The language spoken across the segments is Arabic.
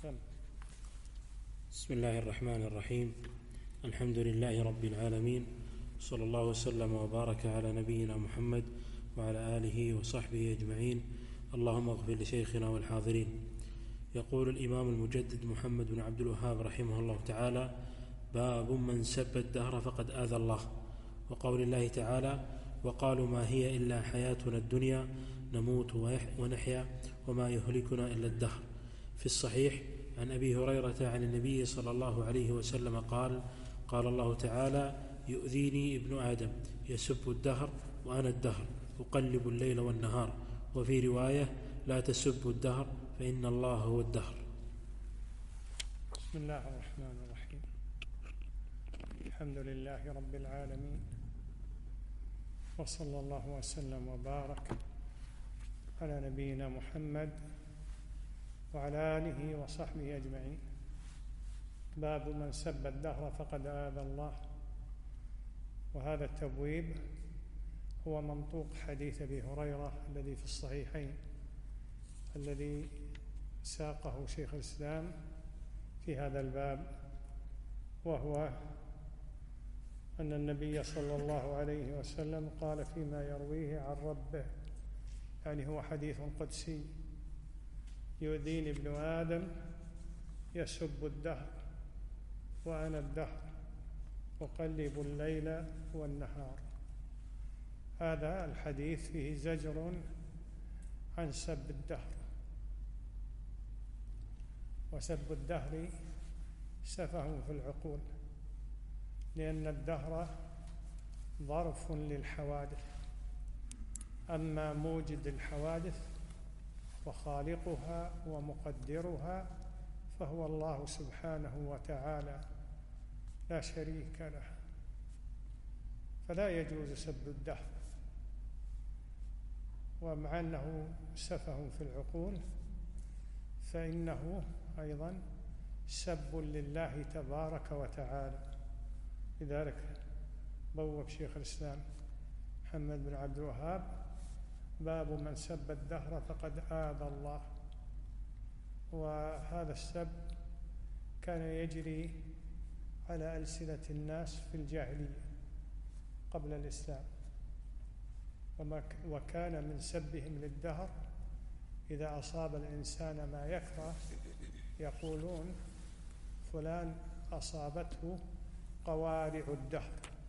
بسم الله الرحمن الرحيم. الحمد لله رب العالمين، صلى الله وسلم وبارك على نبينا محمد وعلى آله وصحبه أجمعين. اللهم اغفر لشيخنا والحاضرين. يقول الإمام المجدد محمد بن عبد الوهاب رحمه الله تعالى: باب من سب الدهر فقد آذى الله. وقول الله تعالى: وقالوا ما هي إلا حياتنا الدنيا نموت ونحيا وما يهلكنا إلا الدهر. في الصحيح عن أبي هريرة عن النبي صلى الله عليه وسلم قال: قال الله تعالى: يؤذيني ابن آدم يسب الدهر وأنا الدهر أقلب الليل والنهار. وفي رواية: لا تسبوا الدهر فإن الله هو الدهر. بسم الله الرحمن الرحيم. الحمد لله رب العالمين، وصلى الله وسلم وبارك على نبينا محمد وعلى آله وصحبه أجمعين. باب من سب الدهر فقد آذى الله. وهذا التبويب هو منطوق حديث أبي هريرة الذي في الصحيحين، الذي ساقه شيخ الإسلام في هذا الباب، وهو أن النبي صلى الله عليه وسلم قال فيما يرويه عن ربه، يعني هو حديث قدسي: يؤذيني ابن آدم يسب الدهر وأنا الدهر أقلب الليل والنهار. هذا الحديث فيه زجر عن سب الدهر، وسب الدهر سفه في العقول، لأن الدهر ظرف للحوادث، أما موجد الحوادث وخالقها ومقدرها فهو الله سبحانه وتعالى لا شريك له، فلا يجوز سب الدهر. ومع أنه سفه في العقول فإنه أيضا سب لله تبارك وتعالى. لذلك بوب شيخ الإسلام محمد بن عبد الوهاب: باب من سب الدهر فقد آذى الله. وهذا السب كان يجري على ألسنة الناس في الجاهلية قبل الإسلام، وكان من سبهم للدهر إذا أصاب الإنسان ما يكره يقولون: فلان أصابته قوارع الدهر.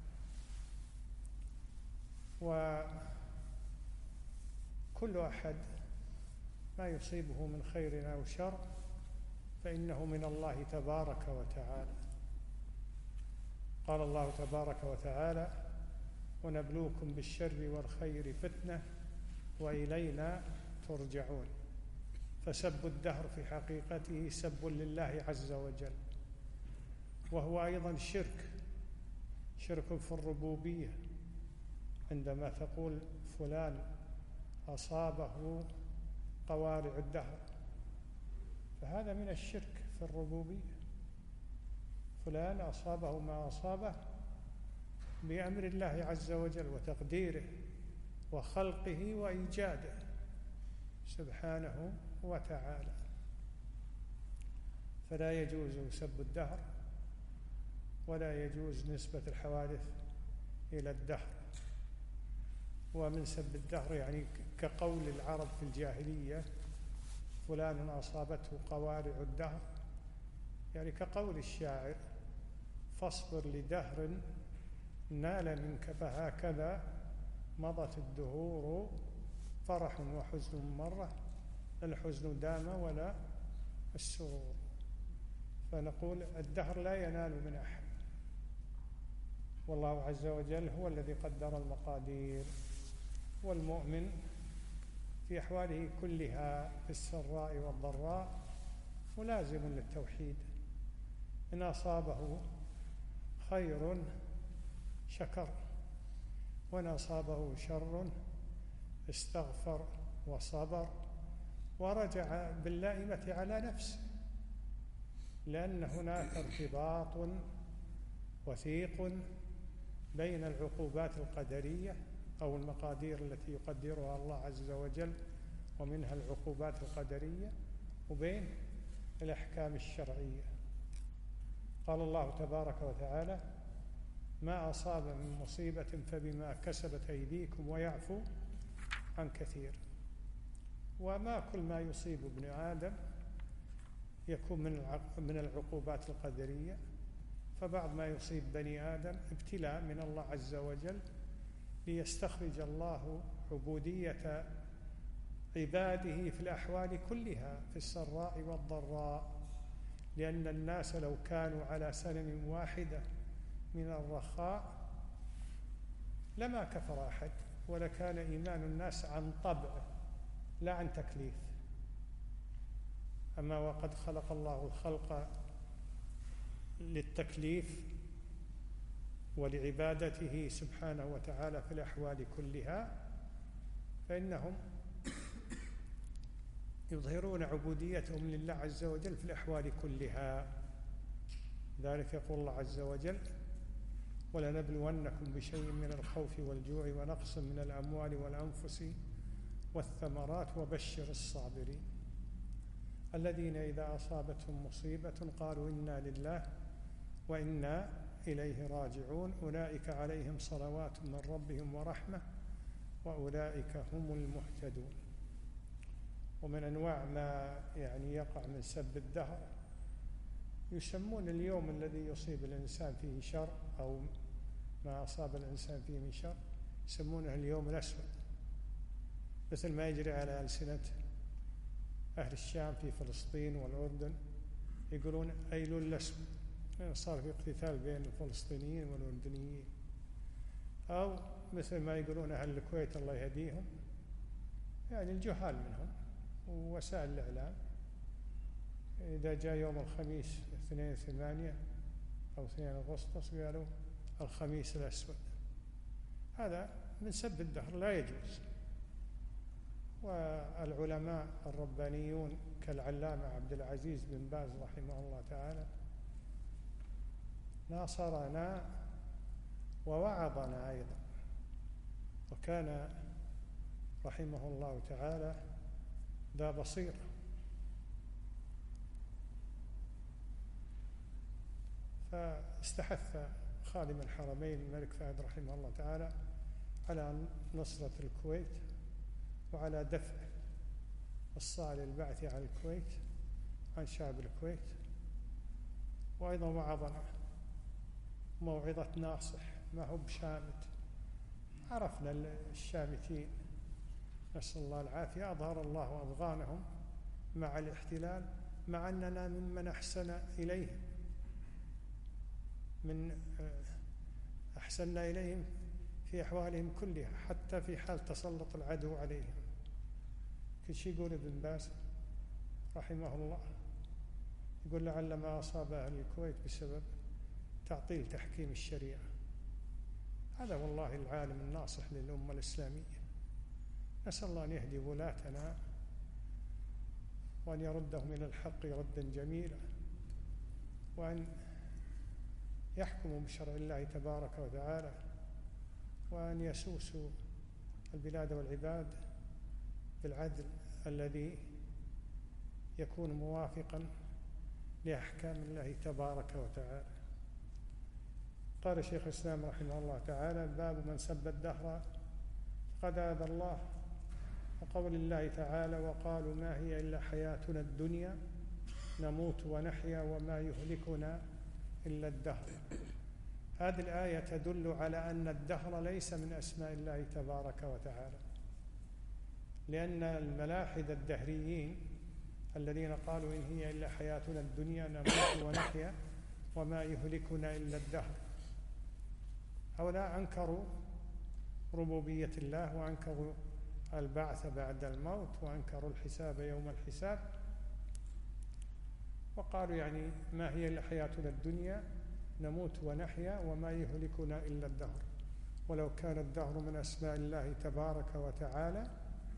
وكل أحد ما يصيبه من خير أو شر فإنه من الله تبارك وتعالى. قال الله تبارك وتعالى: ونبلوكم بالشر والخير فتنة وإلينا ترجعون. فسب الدهر في حقيقته سب لله عز وجل، وهو أيضا شرك في الربوبية. عندما تقول فلان أصابه قوارع الدهر فهذا من الشرك في الربوبية. فلان أصابه ما أصابه بأمر الله عز وجل وتقديره وخلقه وإيجاده سبحانه وتعالى. فلا يجوز سب الدهر، ولا يجوز نسبة الحوادث إلى الدهر. ومن سب الدهر يعني كقول العرب في الجاهلية: فلان أصابته قوارع الدهر، يعني كقول الشاعر: فاصبر لدهر نال منك فهكذا مضت الدهور فرح وحزن مرة الحزن دام ولا السرور. فنقول الدهر لا ينال من أحد، والله عز وجل هو الذي قدر المقادير. والمؤمن في أحواله كلها في السراء والضراء ملازم للتوحيد. إن أصابه خير شكر، وإن أصابه شر استغفر وصبر ورجع باللائمة على نفسه، لأن هناك ارتباط وثيق بين العقوبات القدرية أو المقادير التي يقدرها الله عز وجل ومنها العقوبات القدرية، وبين الأحكام الشرعية. قال الله تبارك وتعالى: ما أصاب من مصيبة فبما كسبت أيديكم ويعفو عن كثير. وما كل ما يصيب ابن آدم يكون من العقوبات القدرية، فبعض ما يصيب بني آدم ابتلاء من الله عز وجل ليستخرج الله عبودية عباده في الأحوال كلها، في السراء والضراء، لأن الناس لو كانوا على سنن واحدة من الرخاء لما كفر أحد، ولكان إيمان الناس عن طبع لا عن تكليف. أما وقد خلق الله الخلق للتكليف ولعبادته سبحانه وتعالى في الأحوال كلها، فإنهم يظهرون عبوديتهم لله عز وجل في الأحوال كلها. ذلك يقول الله عز وجل: ولنبلونكم بشيء من الخوف والجوع ونقص من الأموال والأنفس والثمرات وبشر الصابرين الذين إذا أصابتهم مصيبة قالوا إنا لله وإنا إليه راجعون أولئك عليهم صلوات من ربهم ورحمة وأولئك هم المهتدون. ومن أنواع ما يقع من سب الدهر يسمون اليوم الذي يصيب الإنسان فيه شر أو ما أصاب الإنسان فيه من شر يسمونه اليوم الأسود، مثل ما يجري على ألسنة أهل الشام في فلسطين والأردن، يقولون أيلول الأسود، صار في اقتتال بين الفلسطينيين والأردنيين. أو مثل ما يقولون أهل الكويت الله يهديهم، الجهال منهم ووسائل الإعلام، إذا جاء يوم الخميس 2/8 أو 2 أغسطس قالوا الخميس الأسود. هذا من سب الدهر لا يجوز. والعلماء الربانيون كالعلامة عبد العزيز بن باز رحمه الله تعالى ناصرنا ووعظنا أيضا، وكان رحمه الله تعالى ذا بصيرة. فاستحث خادم الحرمين الملك فهد رحمه الله تعالى على نصرة الكويت وعلى دفع الصالح البعث عن الكويت عن شعب الكويت، وأيضا وعظنا موعظة ناصح ما هو بشامت. عرفنا الشامتين نسأل الله العافية، أظهر الله أضغانهم مع الاحتلال، مع أننا ممن أحسن إليهم، أحسننا إليهم في أحوالهم كلها، حتى في حال تسلط العدو عليهم. كل شيء يقول ابن باز رحمه الله، يقول لعل ما أصاب أهل الكويت بسبب تعطيل تحكيم الشريعة. هذا والله العالم الناصح للأمة الإسلامية. نسأل الله أن يهدي ولاتنا وأن يردهم إلى الحق ردا جميلا، وأن يحكموا بشرع الله تبارك وتعالى، وأن يسوسوا البلاد والعباد بالعدل الذي يكون موافقا لأحكام الله تبارك وتعالى. قال شيخ الإسلام رحمه الله تعالى: باب من سب الدهر فقد آذى الله، وقول الله تعالى: وقالوا ما هي إلا حياتنا الدنيا نموت ونحيا وما يهلكنا إلا الدهر. هذه الآية تدل على أن الدهر ليس من أسماء الله تبارك وتعالى، لأن الملاحدة الدهريين الذين قالوا إن هي إلا حياتنا الدنيا نموت ونحيا وما يهلكنا إلا الدهر، هؤلاء أنكروا ربوبية الله، وأنكروا البعث بعد الموت، وأنكروا الحساب يوم الحساب، وقالوا ما هي إلا حياتنا الدنيا نموت ونحيا وما يهلكنا إلا الدهر. ولو كان الدهر من أسماء الله تبارك وتعالى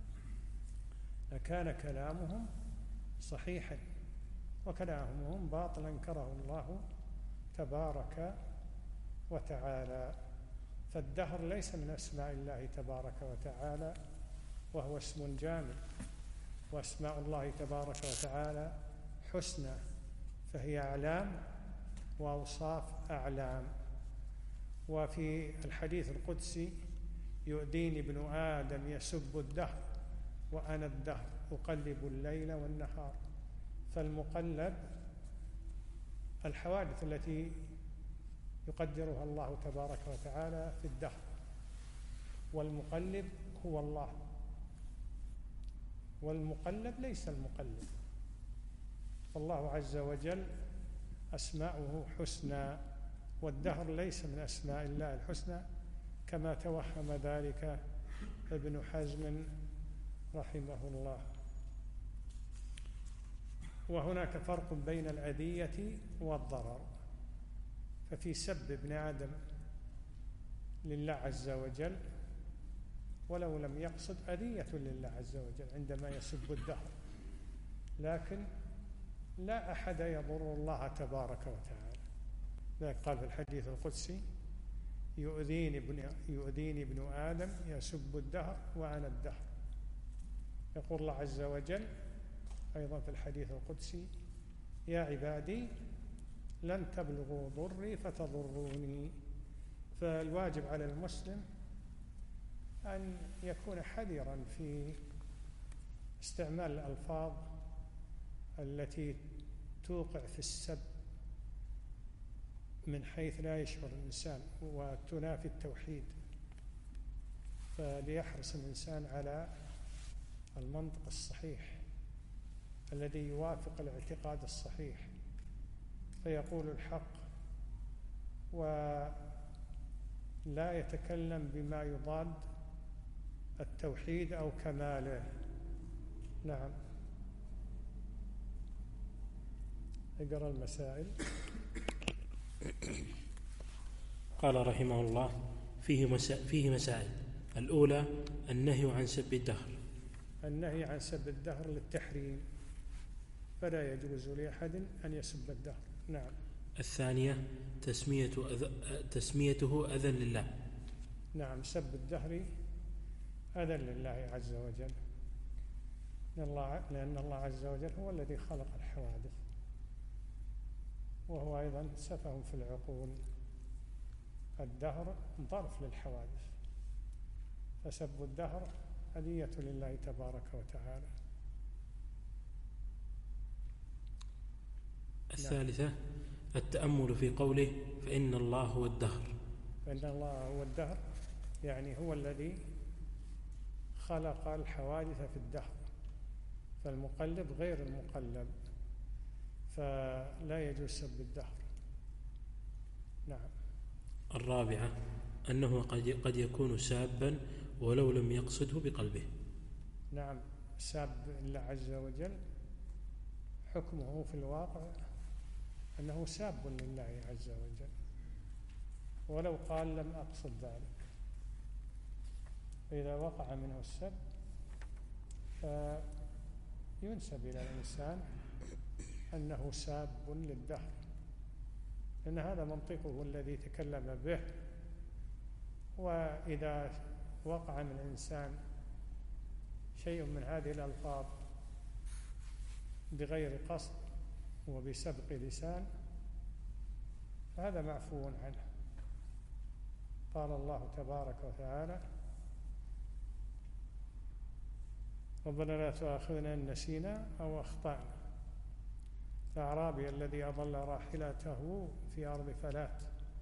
لكان كلامهم صحيحا، وكلامهم باطل أنكره الله تبارك وتعالى. فالدهر ليس من أسماء الله تبارك وتعالى، وهو اسم جامع، وأسماء الله تبارك وتعالى حسنى، فهي أعلام وأوصاف أعلام. وفي الحديث القدسي: يؤذيني ابن آدم يسب الدهر وأنا الدهر أقلب الليل والنهار. فالمقلب الحوادث التي يقدرها الله تبارك وتعالى في الدهر، والمقلب هو الله، والمقلب ليس المقلب. فالله عز وجل أسماؤه حسنى، والدهر ليس من أسماء الله الحسنى كما توهم ذلك ابن حزم رحمه الله. وهناك فرق بين الأذية والضرر. ففي سب ابن آدم لله عز وجل ولو لم يقصد أذية لله عز وجل عندما يسب الدهر، لكن لا أحد يضر الله تبارك وتعالى. ذلك قال في الحديث القدسي: يؤذيني ابن آدم يسب الدهر وأنا الدهر. يقول الله عز وجل أيضا في الحديث القدسي: يا عبادي لن تبلغوا ضري فتضروني. فالواجب على المسلم أن يكون حذرا في استعمال الألفاظ التي توقع في السب من حيث لا يشعر الإنسان وتنافي التوحيد. فليحرص الإنسان على المنطق الصحيح الذي يوافق الاعتقاد الصحيح، فيقول الحق ولا يتكلم بما يضاد التوحيد أو كماله. نعم. اقرأ المسائل. قال رحمه الله: فيه مسائل. الأولى: النهي عن سب الدهر. النهي عن سب الدهر للتحريم، فلا يجوز لأحد أن يسب الدهر. نعم. الثانية: تسميته أذى لله. نعم، سب الدهر أذى لله عز وجل، لأن الله عز وجل هو الذي خلق الحوادث، وهو أيضا سفه في العقول. الدهر ظرف للحوادث، فسب الدهر أذية لله تبارك وتعالى. الثالثة: التأمل في قوله: فإن الله هو الدهر. فإن الله هو الدهر يعني هو الذي خلق الحوادث في الدهر، فالمقلب غير المقلب، فلا يجوز سب الدهر. نعم. الرابعة: أنه قد يكون سابا ولو لم يقصده بقلبه. نعم، ساب الله عز وجل حكمه في الواقع أنه ساب لله عز وجل ولو قال لم أقصد ذلك. فإذا وقع منه السب فينسب إلى الإنسان أنه ساب للدهر، لأن هذا منطقه الذي تكلم به. وإذا وقع من الإنسان شيء من هذه الألفاظ بغير قصد وبسبق لسان فهذا معفو عنه. قال الله تبارك وتعالى: ربنا لا تؤاخذنا إن نسينا أو أخطأنا. الأعرابي الذي أضل راحلته في أرض فلات،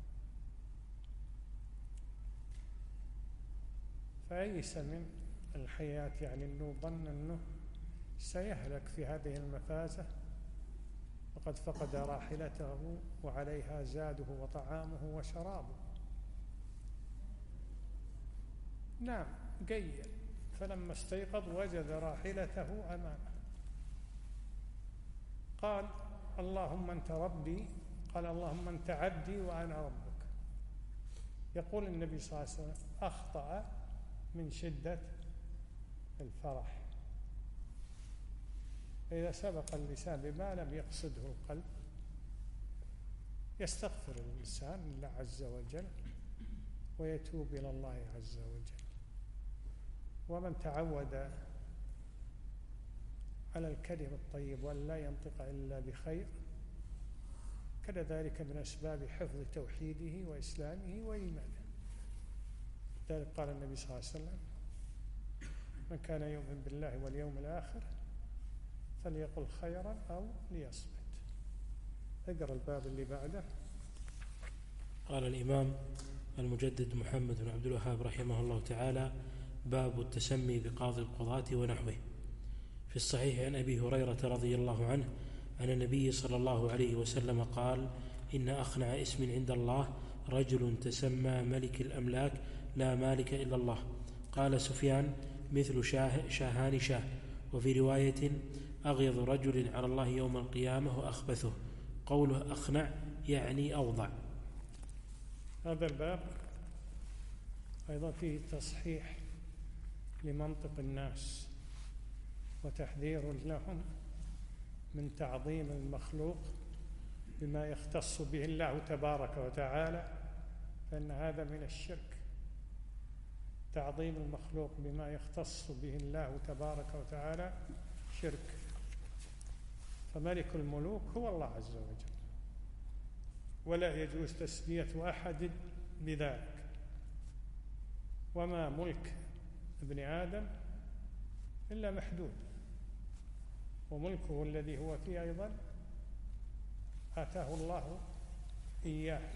فأيس من الحياة، يعني أنه ظن أنه سيهلك في هذه المفازة، وقد فقد راحلته وعليها زاده وطعامه وشرابه. نعم، قيل، فلما استيقظ وجد راحلته أمامه، قال: اللهم أنت ربي، قال: اللهم أنت عبدي وأنا ربك. يقول النبي صلى الله عليه وسلم: أخطأ من شدة الفرح. فإذا سبق اللسان بما لم يقصده القلب يستغفر الإنسان لله عز وجل ويتوب إلى الله عز وجل. ومن تعود على الكلم الطيب وأن لا ينطق إلا بخير، كان ذلك من أسباب حفظ توحيده وإسلامه وإيمانه. لذلك قال النبي صلى الله عليه وسلم: من كان يؤمن بالله واليوم الآخر فليقل خيرا أو ليصمت. اقرأ الباب اللي بعده. قال الإمام المجدد محمد بن عبد الوهاب رحمه الله تعالى: باب التسمي بقاضي القضاة ونحوه. في الصحيح عن أبي هريرة رضي الله عنه عن النبي صلى الله عليه وسلم قال: إن أخنع اسم عند الله رجل تسمى ملك الأملاك لا مالك إلا الله. قال سفيان: مثل شاهان شاه. وفي رواية: أغيظ رجل على الله يوم القيامة وأخبثه. قوله أخنع يعني أوضع. هذا الباب أيضا فيه تصحيح لمنطق الناس وتحذير لهم من تعظيم المخلوق بما يختص به الله تبارك وتعالى، فإن هذا من الشرك. تعظيم المخلوق بما يختص به الله تبارك وتعالى شرك. فملك الملوك هو الله عز وجل، ولا يجوز تسمية أحد بذلك. وما ملك ابن آدم إلا محدود، وملكه الذي هو فيه أيضا آتاه الله إياه،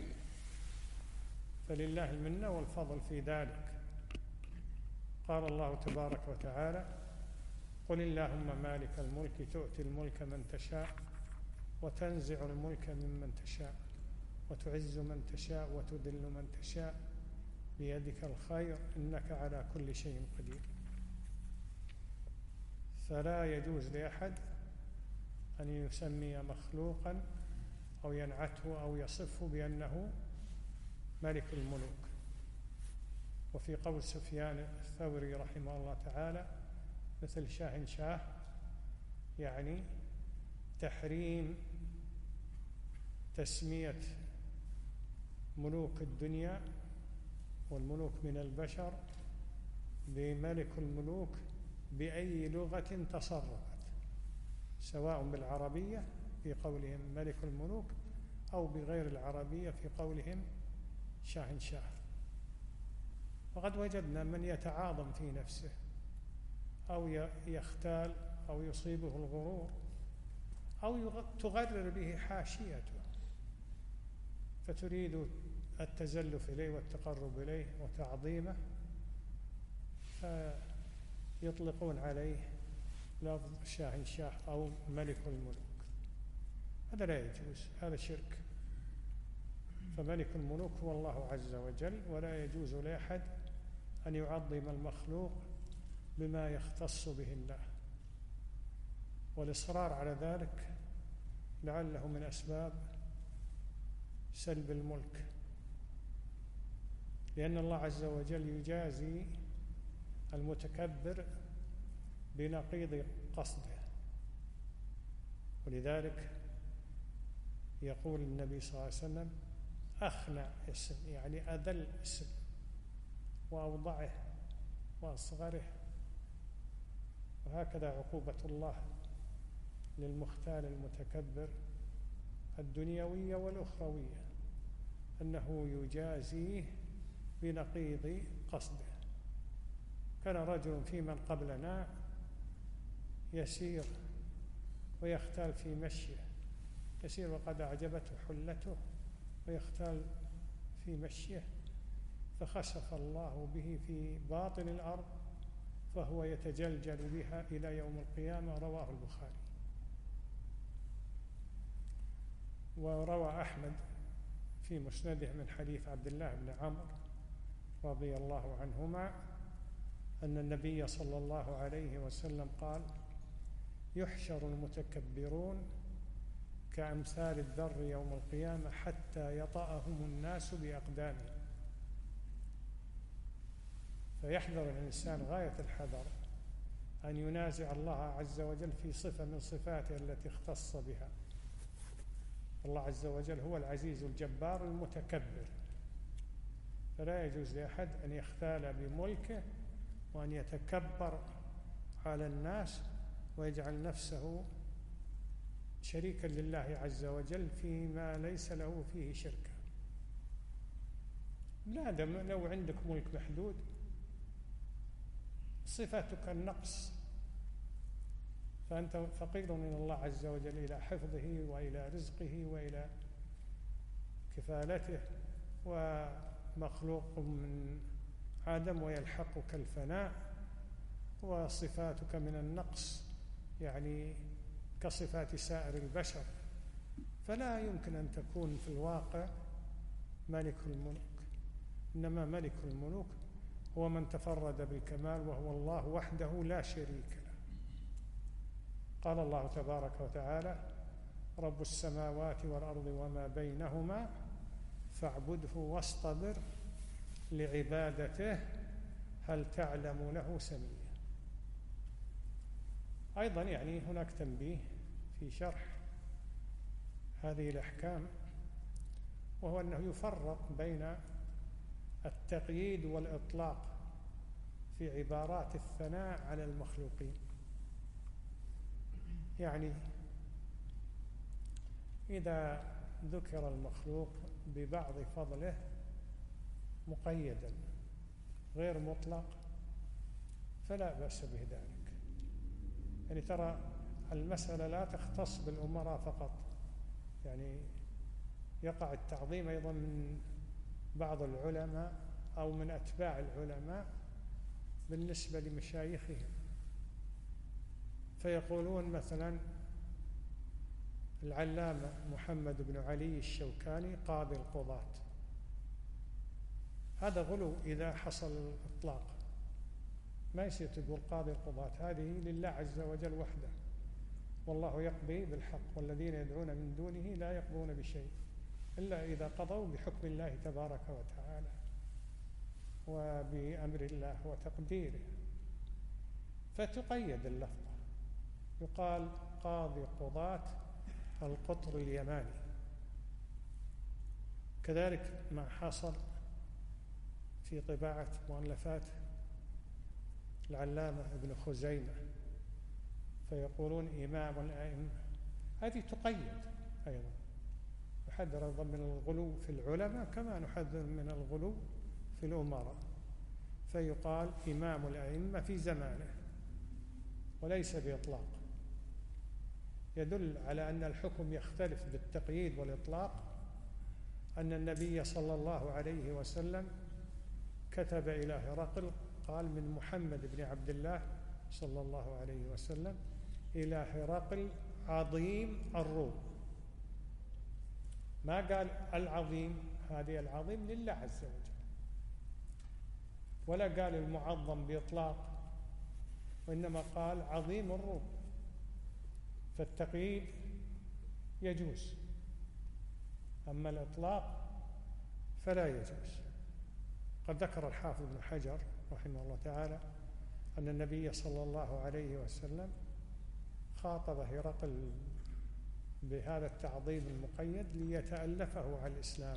فلله المنة والفضل في ذلك. قال الله تبارك وتعالى: قل اللهم مالك الملك تؤتي الملك من تشاء وتنزع الملك ممن تشاء وتعز من تشاء وتذل من تشاء بيدك الخير إنك على كل شيء قدير. فلا يجوز لأحد أن يسمي مخلوقا أو ينعته أو يصفه بأنه ملك الملوك. وفي قول سفيان الثوري رحمه الله تعالى: مثل شاه شاه، يعني تحريم تسمية ملوك الدنيا والملوك من البشر بملك الملوك بأي لغة تصرفت، سواء بالعربية في قولهم ملك الملوك أو بغير العربية في قولهم شاه شاه. وقد وجدنا من يتعاظم في نفسه أو يختال أو يصيبه الغرور أو تغرر به حاشيته، فتريد التزلف إليه والتقرب إليه وتعظيمه، فيطلقون عليه لفظ شاه شاه أو ملك الملوك. هذا لا يجوز، هذا شرك. فملك الملوك هو الله عز وجل، ولا يجوز لأحد أن يعظم المخلوق بما يختص به الله. والإصرار على ذلك لعله من أسباب سلب الملك، لأن الله عز وجل يجازي المتكبر بنقيض قصده. ولذلك يقول النبي صلى الله عليه وسلم: أخنع اسم، يعني أذل اسم، وأوضعه وأصغره. وهكذا عقوبة الله للمختال المتكبر الدنيوية والأخروية، أنه يجازيه بنقيض قصده. كان رجل في من قبلنا يسير ويختال في مشيه، يسير وقد أعجبته حلته ويختال في مشيه، فخسف الله به في باطن الأرض فهو يتجلجل بها إلى يوم القيامة. رواه البخاري. وروى أحمد في مسنده من حديث عبد الله بن عمرو رضي الله عنهما أن النبي صلى الله عليه وسلم قال: يحشر المتكبرون كأمثال الذر يوم القيامة حتى يطأهم الناس بأقدامهم. فيحذر الإنسان غاية الحذر أن ينازع الله عز وجل في صفة من صفاته التي اختص بها. الله عز وجل هو العزيز الجبار المتكبر، فلا يجوز لأحد أن يختال بملكه وأن يتكبر على الناس ويجعل نفسه شريكا لله عز وجل فيما ليس له فيه شركة. لا دم لو عندك ملك محدود صفاتك النقص، فأنت فقير من الله عز وجل إلى حفظه وإلى رزقه وإلى كفالته، ومخلوق من عدم ويلحقك الفناء، وصفاتك من النقص يعني كصفات سائر البشر، فلا يمكن أن تكون في الواقع ملك الملوك. إنما ملك الملوك هو من تفرد بالكمال، وهو الله وحده لا شريك له. قال الله تبارك وتعالى: رب السماوات والأرض وما بينهما فاعبده واصطبر لعبادته هل تعلم له سميا. أيضا يعني هناك تنبيه في شرح هذه الأحكام، وهو أنه يفرق بين التقييد والإطلاق في عبارات الثناء على المخلوقين. يعني إذا ذكر المخلوق ببعض فضله مقيدا غير مطلق فلا بأس بذلك. يعني ترى المسألة لا تختص بالأمراء فقط، يعني يقع التعظيم أيضا من بعض العلماء أو من أتباع العلماء بالنسبة لمشايخهم، فيقولون مثلا العلامة محمد بن علي الشوكاني قاضي القضاة، هذا غلو إذا حصل الإطلاق. ما يصير تقول قاضي القضاة، هذه لله عز وجل وحده، والله يقضي بالحق، والذين يدعون من دونه لا يقضون بشيء إلا إذا قضوا بحكم الله تبارك وتعالى وبأمر الله وتقديره، فتقيد اللفظة، يقال قاضي قضاة القطر اليماني. كذلك ما حصل في طباعة مؤلفات العلامة ابن خزيمة، فيقولون إمام الأئمة، هذه تقيد أيضا. نحذر أيضا من الغلو في العلماء كما نحذر من الغلو في الأمراء، فيقال إمام الأئمة في زمانه وليس بإطلاق. يدل على أن الحكم يختلف بالتقييد والإطلاق أن النبي صلى الله عليه وسلم كتب إلى هرقل، قال من محمد بن عبد الله صلى الله عليه وسلم إلى هرقل عظيم الروم، ما قال العظيم، هذه العظيم لله عز وجل، ولا قال المعظم بإطلاق، وإنما قال عظيم الروم. فالتقييد يجوز، أما الإطلاق فلا يجوز. قد ذكر الحافظ ابن حجر رحمه الله تعالى أن النبي صلى الله عليه وسلم خاطب هرقل بهذا التعظيم المقيد ليتألفه على الإسلام.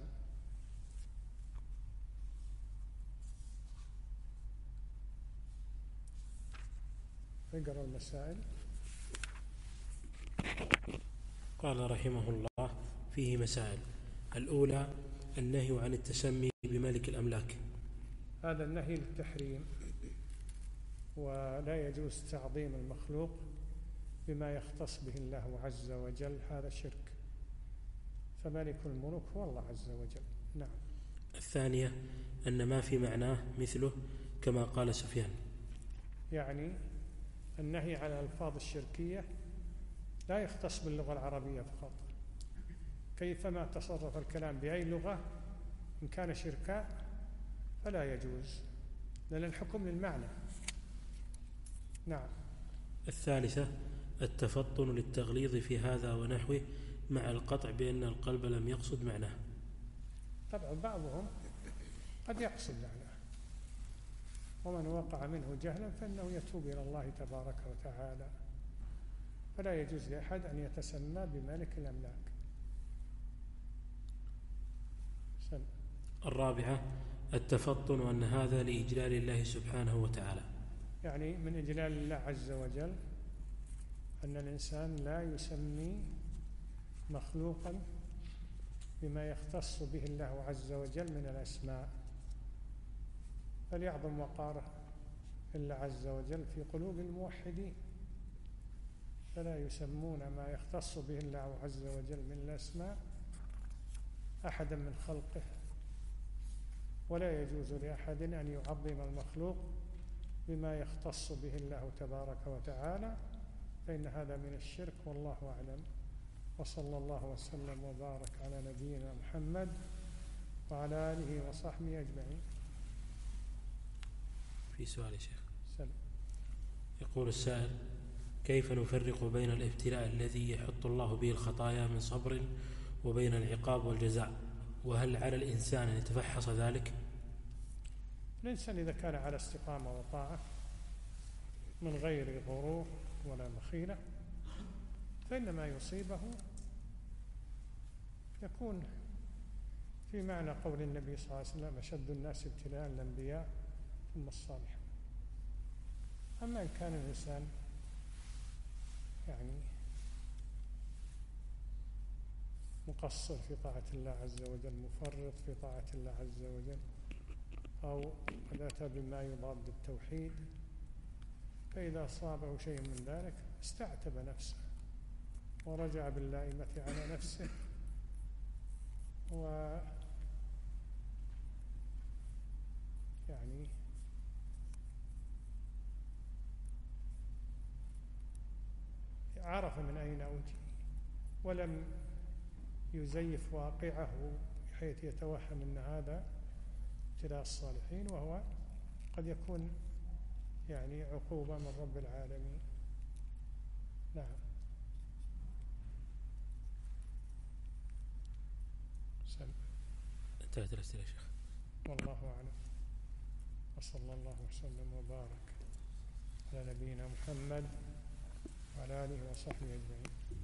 اقرأ المسائل. قال رحمه الله: فيه مسائل. الأولى النهي عن التسمي بملك الأملاك، هذا النهي للتحريم، ولا يجوز تعظيم المخلوق بما يختص به الله عز وجل، هذا شرك، فملك الملوك هو الله عز وجل. نعم. الثانية أن ما في معناه مثله كما قال سفيان، يعني النهي عن الألفاظ الشركية لا يختص باللغة العربية فقط، كيفما تصرف الكلام بأي لغة إن كان شركا فلا يجوز، لأن الحكم للمعنى. نعم. الثالثة التفطن للتغليظ في هذا ونحوه مع القطع بأن القلب لم يقصد معناه. طبعا بعضهم قد يقصد معناه، ومن وقع منه جهلا فإنه يتوب إلى الله تبارك وتعالى، فلا يجوز لأحد أن يتسمى بملك الأملاك. الرابعة التفطن أن هذا لإجلال الله سبحانه وتعالى، يعني من إجلال الله عز وجل أن الإنسان لا يسمي مخلوقا بما يختص به الله عز وجل من الأسماء، فليعظم وقاره الله عز وجل في قلوب الموحدين، فلا يسمون ما يختص به الله عز وجل من الأسماء أحدا من خلقه، ولا يجوز لأحد أن يعظم المخلوق بما يختص به الله تبارك وتعالى، فإن هذا من الشرك، والله أعلم. وصلى الله وسلم وبارك على نبينا محمد وعلى آله وصحبه أجمعين. في سؤال يا شيخ. سلام. يقول السائل: كيف نفرق بين الابتلاء الذي يحط الله به الخطايا من صبر وبين العقاب والجزاء، وهل على الإنسان أن يتفحص ذلك؟ الإنسان إذا كان على استقامة وطاعة من غير غرور ولا مخيلة فإن ما يصيبه يكون في معنى قول النبي صلى الله عليه وسلم: أشد الناس ابتلاء الأنبياء ثم الصالحون. أما إن كان الإنسان يعني مقصر في طاعة الله عز وجل، مفرط في طاعة الله عز وجل، أو قد أتى بما يضاد التوحيد، فإذا أصابه شيء من ذلك استعتب نفسه ورجع باللائمة على نفسه، يعني عرف من أين أوتي ولم يزيف واقعه بحيث يتوهم أن هذا ابتلاء الصالحين، وهو قد يكون يعني عقوبة من رب العالمين. نعم. انتهت الأسئلة يا شيخ. والله أعلم، وصلى الله وسلم وبارك على نبينا محمد وعلى آله وصحبه أجمعين.